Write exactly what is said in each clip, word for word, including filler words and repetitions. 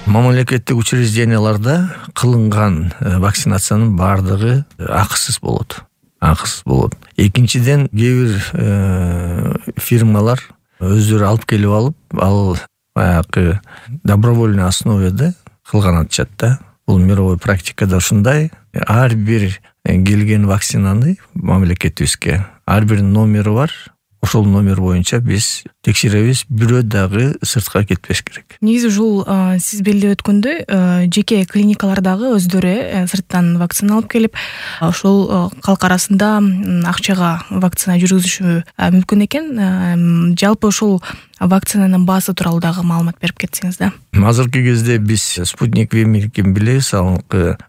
Мамлекеттик учрежденияларда кылынган вакцинациянын баардыгы акысыз болот. Акысыз болот. Экинчиден кээ бир фирмалар өздөрү алып келип алып, ал баягы добровольный основада кылган атышат да. Бул мировой практикада ушундай. Ар бир келген вакцинаны мамлекетибизге ар бир номери бар. Ошол номер боюнча биз текшеребиз, бирөө дагы сыртка кетпеш керек. Негизи ушул сиз белгилеп өткөндөй, жеке клиникалардагы өздөрү сырттан вакцина алып келип, ошол калк арасында акчага вакцина жүргүзүшү мүмкүн экен. Жалпы ушул вакцинанын баасы тууралуу дагы маалымат берип кетсеңиз да. Азыркы кезде биз Спутник V менен билебиз, ал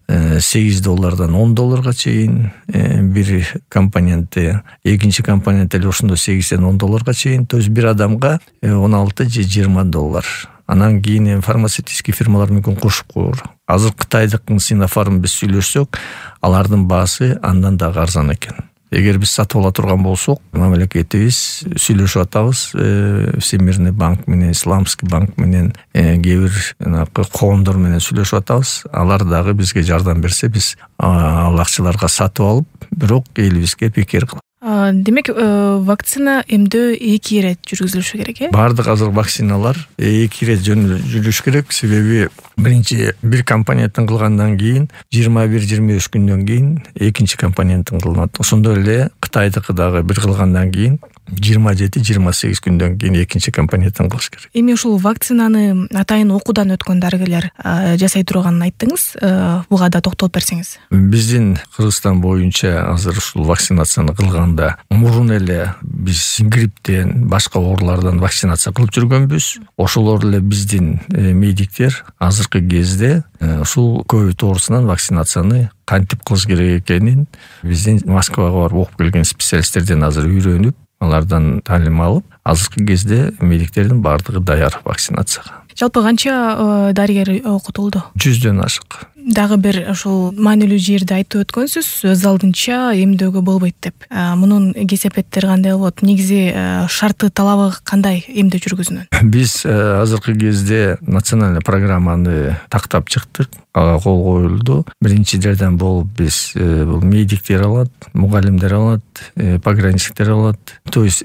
сегиз доллардан он долларга чейин бир компоненти, экинчи компонент эле ошондо сегизден он долларга чейин, то есть бир адамга он алты же жыйырма доллар. Анан кийин фармацевтический фирмалар мүмкүн кошуп коер. Азыр Кытайдыкын Sinopharm биз сүйлөшсөк, алардын баасы андан дагы арзан экен. Эгер биз сатып ала турган болсок, мамлекетибиз сүйлөшүп атабыз, Всемирный банк менен, Исламский банк менен, кээ бир коомдор менен сүйлөшүп атабыз. Алар дагы бизге жардам берсе, биз ал акчаларга сатып алып, бирок элибизге пикер кылабыз. Демек, вакцина эмдөө эки ирет жүргүзүлүшү керек, э? Баардык азыр вакциналар эки ирет жүрүш керек, себеби биринчи бир компоненттин кылгандан кийин жыйырма бир жыйырма үч күндөн кийин экинчи компоненттин кылынат. Ошондой эле Кытайдыкы дагы бир кылгандан кийин жыйырма жети жыйырма сегиз күндөн кийин экинчи компоненттин кылыш керек. Эми ушул вакцинаны атайын окуудан өткөн дарыгерлер жасай турганын айттыңыз. Буга да токтолуп берсеңиз. Биздин Кыргызстан боюнча азыр ушул вакцинацияны кылганда мурун эле биз грипптен, башка оорулардан вакцинация кылып жүргөнбүз. Ошолор эле биздин медиктер азыркы кезде ушул ковид оорусунан вакцинацияны кантип кылыш керек экенин биздин Москвага барып окуп келген специалисттерден азыр үйрөнүп, алардан таалим алып, азыркы кезде медиктердин баардыгы даяр вакцинацияга. Жалпы канча дарыгер окутулду? жүздөн ашык. Дагы бир ошол маанилүү жерди айтып өткөнсүз, өз алдынча эмдөөгө болбойт деп. Мунун кесепеттери кандай болот? Негизи шарты, талабы кандай эмдөө жүргүзүнөт? Биз азыркы кезде национальный программаны тактап чыктык, ага кол коюлду. Биринчи жардам болуп биз бул медиктер алат, мугалимдер алат, пограничниктер алат, то есть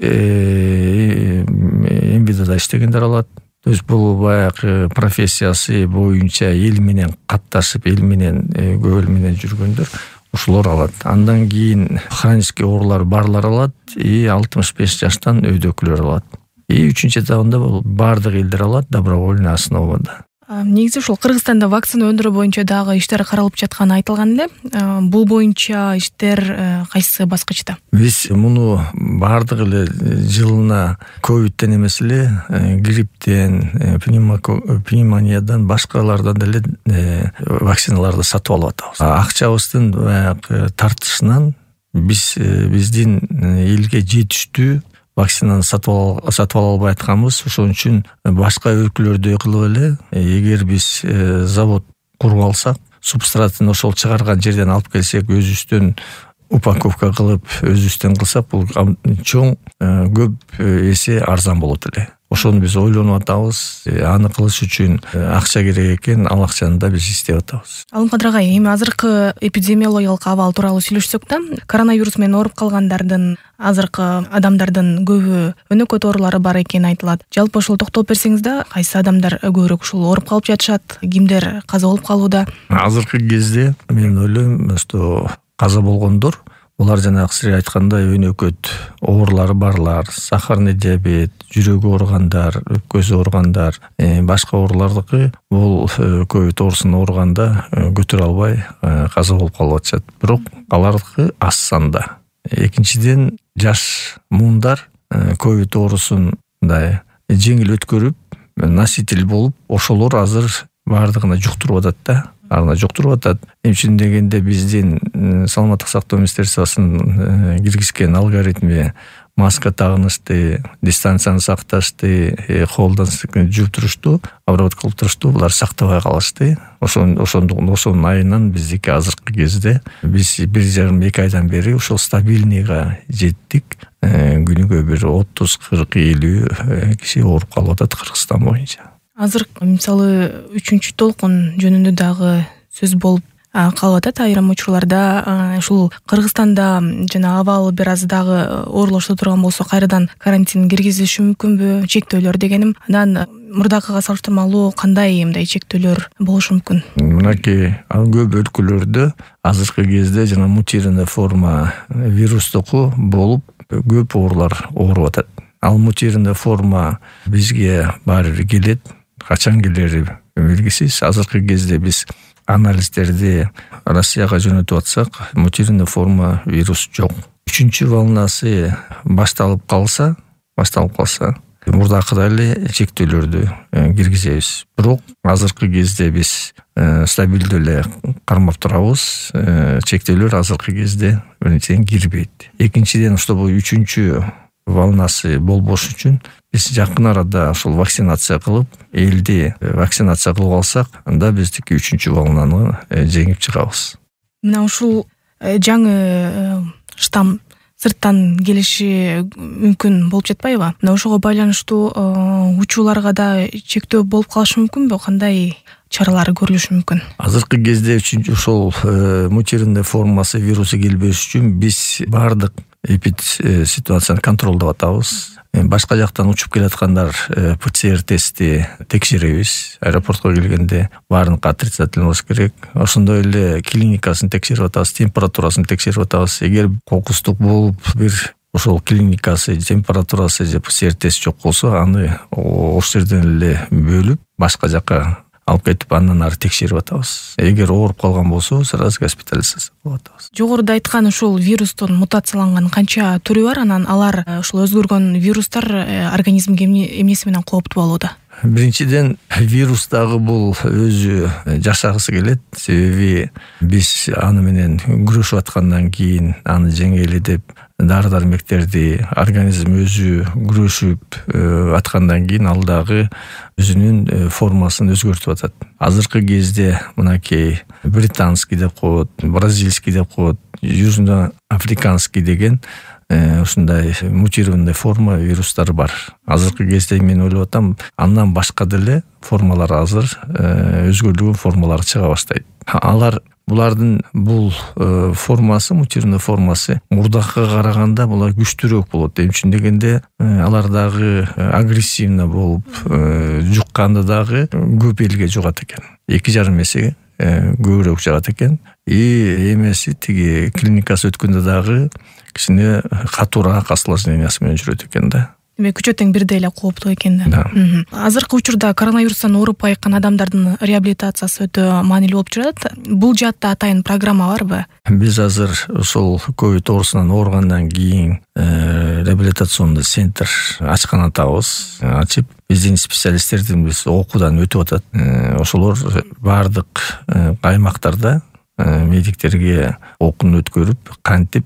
эмбидада иштегендер алат. То есть бул баягы профессиясы боюнча эл менен катташып, эл менен көбөл менен жүргөндөр ушулар алат. Андан кийин хронический оорулар барлар алат, и алтымыш беш жаштан өйдөкүлөр алат. И үчүнчү этабында бул баардык элдер алат добровольный основада. Негизи ушул Кыргызстанда вакцина өндүрүү боюнча дагы иштер каралып жатканы айтылган эле. Бул боюнча иштер кайсы баскычта? Биз муну баардык эле жылына ковидтен эмес эле грипптен, пневмониядан, башкалардан деле вакциналарды сатып алып атабыз. Акчабыздын баягы тартышынан биз биздин элге жетиштүү вакцинаны сатып ала албай атканбыз. Ошон үчүн башка өлкөлөрдөй кылып эле, эгер биз завод куруп алсак, субстратын ошол чыгарган жерден алып келсек, өзүбүздөн упаковка кылып, өзүбүздөн кылсак, бул чоң көп эсе арзан болот эле. Ошону биз ойлонуп атабыз. Аны кылыш үчүн акча керек экен, ал акчаны да биз издеп атабыз. Алымкадыр агай, эми азыркы эпидемиологиялык абал тууралуу сүйлөшсөк да, коронавирус менен ооруп калгандардын, азыркы адамдардын көбү өнөкөт оорулары бар экени айтылат. Жалпы ошол токтолуп берсеңиз да, кайсы адамдар көбүрөөк ушул ооруп калып жатышат, кимдер каза болуп калууда? Азыркы кезде мен ойлойм, что каза болгондор булар жанагы сиз айткандай өнөкөт оорулары барлар, сахарный диабет, жүрөгү ооругандар, өпкөсү ооругандар, башка оорулардыкы бул ковид оорусуна ооруганда көтөрө албай каза болуп калып атышат. Бирок алардыкы аз санда. Экинчиден, жаш муундар ковид оорусундай жеңил өткөрүп, носитель болуп, ошолор азыр баардыгына жуктуруп атат да. Арна жоктуруп атат. Эмчин дегенде биздин саламаттык сактоо министерствосунун киргизген алгоритми маска тагынышты, дистанцияны сакташты, колдон жууп турушту, обработка кылып турушту, булар сактабай калышты. Ошон ошондук ошонун айынан биздики азыркы кезде биз бир жарым эки айдан бери ошол стабильныйга жеттик. Күнүгө бир отуз кырк элүү киши ооруп калып атат Кыргызстан боюнча. Азыр мисалы үчүнчү толкун жөнүндө дагы сөз болуп калып атат айрым учурларда. Ушул Кыргызстанда жана абал бир аз дагы оорлошо турган болсо кайрадан карантин киргизилиши мүмкүнбү, чектөөлөр дегеним. Анан мурдакыга салыштырмалуу кандай мындай чектөөлөр болушу мүмкүн? Мынакей көп өлкөлөрдө азыркы кезде жана мутированный форма вирустуку болуп көп оорулар ооруп атат. Ал мутированный форма бизге баары бир келет, качан келери белгисиз. Азыркы кезде биз анализдерди Россияга жөнөтүп атсак, мутированный форма вирус жок. Үчүнчү волнасы башталып калса, башталып калса, мурдакыдай эле чектөөлөрдү киргизебиз. Бирок азыркы кезде биз стабилдүү эле кармап турабыз. Чектөөлөр азыркы кезде биринчиден кирбейт. Экинчиден, чтобы үчүнчү волнасы болбош үчүн биз жакын арада ошол вакцинация кылып, элди вакцинация кылып алсак, анда биздики үчүнчү волнаны жеңип чыгабыз. Мына ушул жаңы штамм сырттан келиши мүмкүн болуп жатпайбы? Мына ошого байланыштуу учууларга да чектөө болуп калышы мүмкүнбү? Кандай чаралар көрүлүшү мүмкүн? Азыркы кезде үчүнчү ошол мутированный формасы вирусу келбеш үчүн биз баардык эпид ситуацияны контролдоп атабыз. Башка жактан учуп келаткандар ПЦР тести текшеребиз. Аэропортко келгенде баарыныкы отрицательный болуш керек. Ошондой эле клиникасын текшерип атабыз, температурасын текшерип атабыз. Эгер кокустук болуп бир ошол клиникасы, температурасы же ПЦР тест жок болсо, аны ошол жерден эле бөлүп башка жакка алып кетип, андан ары текшерип атабыз. Эгер ооруп калган болсо, сразу госпитализация кылып атабыз. Жогоруда айткан ушул вирустун мутацияланган канча түрү бар? Анан алар ушул өзгөргөн вирустар организмге эмнеси менен кооптуу болууда? Биринчиден, вирус дагы бул өзү жашагысы келет. Себеби биз аны менен күрөшүп аткандан кийин аны жеңели деп дары-дармектерди организм өзү күрөшүп аткандан кийин ал дагы өзүнүн формасын өзгөртүп атат. Азыркы кезде мынакей британский деп коет, бразильский деп коет, южноафриканский деген ушундай мутированный форма вирустар бар. Азыркы кезде мен ойлоп атам, андан башка деле формалар азыр өзгөрүлгөн формалар чыга баштайт. Алар булардын бул формасы, мутированный формасы мурдакыга караганда булар күчтүүрөөк болот. Эмне үчүн дегенде, алар дагы агрессивно болуп жукканда дагы көп элге жугат экен. эки жарым эсе көбүрөөк жугат экен. И эмеси тиги клиникасы өткөндө дагы кичине катуураак осложнениясы менен жүрөт экен да. Демек, үчөө тең бирдей эле кооптуу экен да. Азыркы учурда коронавирустан ооруп айыккан адамдардын реабилитациясы өтө маанилүү болуп жүрөт. Бул жаатта атайын программа барбы? Биз азыр ошол ковид оорусунан ооругандан кийин реабилитационный центр ачкан атабыз. Ачып, биздин специалисттердин биз окуудан өтүп атат. Ошолор баардык аймактарда медиктерге окууну өткөрүп, кантип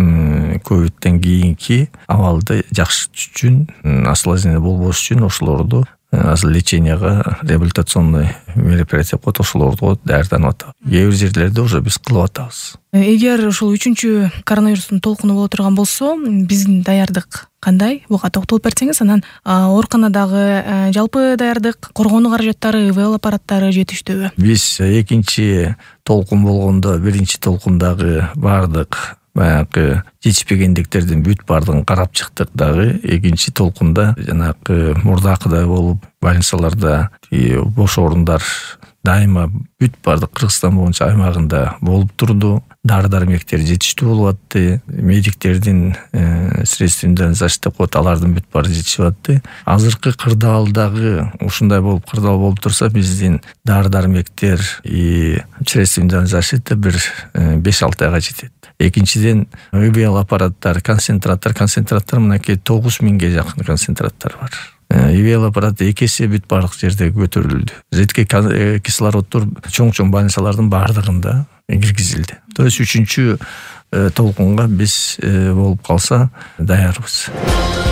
ковидтен кийинки абалды жакшыртыш үчүн, осложнение болбош үчүн ошолорду азыр леченияга, реабилитационный мероприятие коет, ошолорду даярданып атабыз. Кээ бир жерлерде уже биз кылып атабыз. Эгер ушул үчүнчү коронавирустун толкуну боло турган болсо, биздин даярдык кандай? Буга токтолуп берсеңиз, анан ооруканадагы жалпы даярдык, коргонуу каражаттары, ИВЛ аппараттары жетиштүүбү? Биз экинчи толкун болгондо, биринчи толкундагы баардык баягы жетишпегендиктердин бүт баардыгын карап чыктык дагы. Экинчи толкунда жанагы мурдакыдай болуп, больницаларда бош орундар дайыма бүт баардык Кыргызстан боюнча аймагында болуп турду. Дары-дармектер жетиштүү болуп атты. Медиктердин средства индивидуальной защиты деп коет, алардын бүт баары жетишип атты. Азыркы кырдаалдагы ушундай болуп, кырдаал болуп турса, биздин дары-дармектер и средства индивидуальной защиты бир беш алты айга жетет. Экинчиден, ИВЛ аппараттар, концентраттар, концентраттар мынакей тогуз миңге жакын концентраттар бар. ИВЛ аппараты эки эсе бүт баардык жерде көтөрүлдү. Жеткей кислороддор чоң-чоң больницалардын баардыгында киргизилди. То есть үчүнчү толкунга биз болуп калса даярбыз.